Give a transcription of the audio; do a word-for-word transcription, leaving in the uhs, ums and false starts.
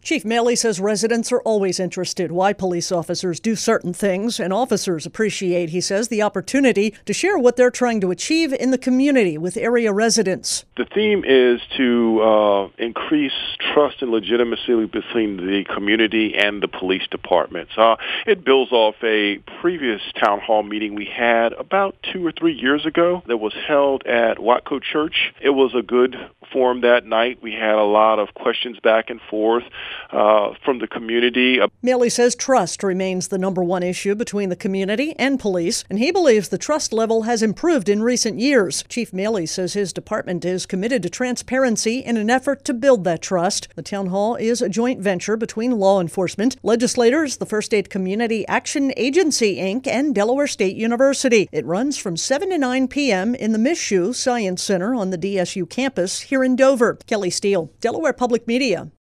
Chief Maley says residents are always interested why police officers do certain things, and officers appreciate, he says, the opportunity to share what they're trying to achieve in the community with area residents. The theme is to uh, increase trust and legitimacy between the community and the police departments. Uh, it builds off a previous town hall meeting we had about two or three years ago that was held at Watco Church. It was a good forum that night. We had a lot of questions back and forth uh, from the community. Maley says trust remains the number one issue between the community and police, and he believes the trust level has improved in recent years. Chief Maley says his department is committed to transparency in an effort to build that trust. The town hall is a joint venture between law enforcement, legislators, the First Aid Community Action Agency, Incorporated, and Delaware State University. It runs from seven to nine p.m. in the Mizzou Science Center on the D S U campus here in Dover. Kelly Steele, Delaware Public Media.